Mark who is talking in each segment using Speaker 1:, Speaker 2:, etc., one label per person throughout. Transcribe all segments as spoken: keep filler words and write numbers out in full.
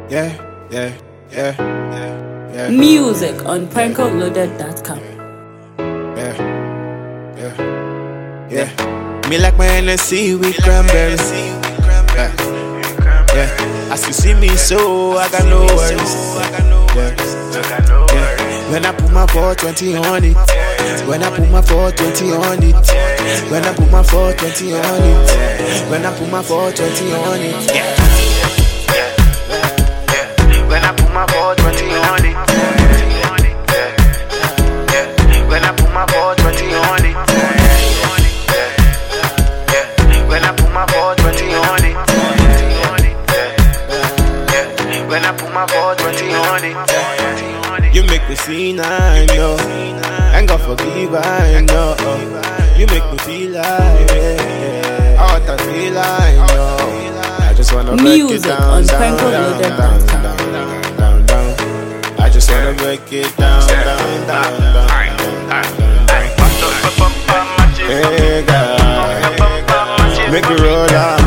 Speaker 1: yeah, yeah, yeah, yeah, yeah.
Speaker 2: Music on prankle loaded dot com.
Speaker 1: Yeah, yeah, yeah. Me like my N S C with cranberry. Yeah, yeah. As you see me, so I got no worries. Yeah, yeah. When I put my four twenty on it, when I put my four twenty on it, when I put my four twenty on it, when I put my four twenty on it. Yeah. When I put my four twenty on it, yeah, yeah. When I put my four twenty on it, yeah, yeah. When I put my four twenty on it, yeah, when I put my four twenty on it, you make me feel I know, and God forgive I know. You make me feel like, yeah, how I feel I know. I just wanna break it down, down, down, down, down, down, down, down. I just wanna break it down, down, down, down, down. Hey God, make it roll down,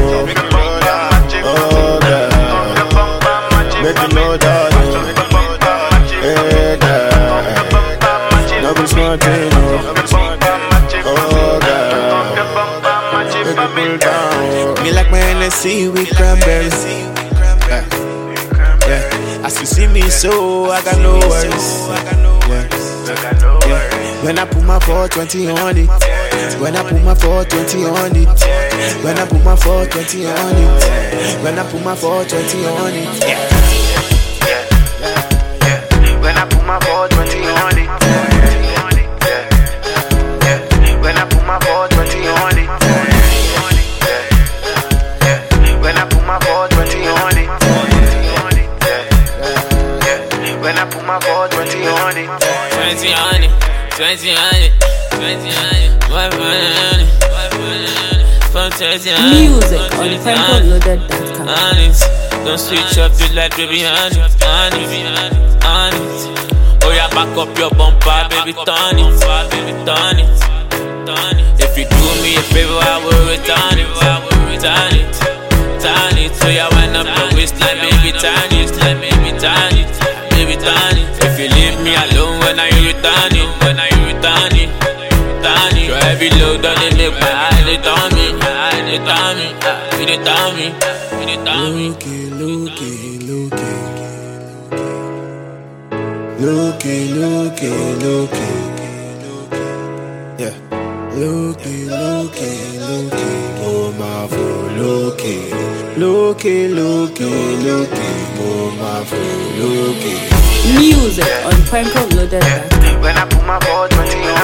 Speaker 1: oh God, make it roll down. Hey God, no be smart thing, oh God, make it roll down. Me like my N S C with cranberry. Yeah, yeah. As you see me, so I got no worries. Yeah, yeah. When I put my four twenty on it, when I put my four twenty on it, when I put my four twenty on it, when I put my four twenty on it. Yeah, yeah, yeah. When I put my four twenty on it, yeah, yeah. When I put my four twenty on it, yeah, yeah. When I put my four twenty on it, yeah, yeah. When I put my four twenty on it,
Speaker 3: twenty on it, twenty on it, twenty on it, one on it, from twenty on it.
Speaker 2: Music on prankle loaded dot com.
Speaker 3: On it, don't switch up the light, baby, on it, on it, on it. Oh yeah, back up your bumper, baby, turn it, baby, turn it, turn it. If you do me a favor, I will return it, I will return it, turn it. So yeah, wind up your waistline, baby, turn it, let me turn it, baby, turn it. If you leave me alone when I return it, when I return it, return it. Your heavy load on it, make my eyes they turn me, my eyes they turn me, they turn me, they turn me.
Speaker 1: looky, looky, looky, looky, looky, yeah, looky, looky, looky, oh my fool, looky, looky, looky, looky, oh my fool, looky.
Speaker 2: Music on prankle loaded dot com.
Speaker 1: When I put my four twenty on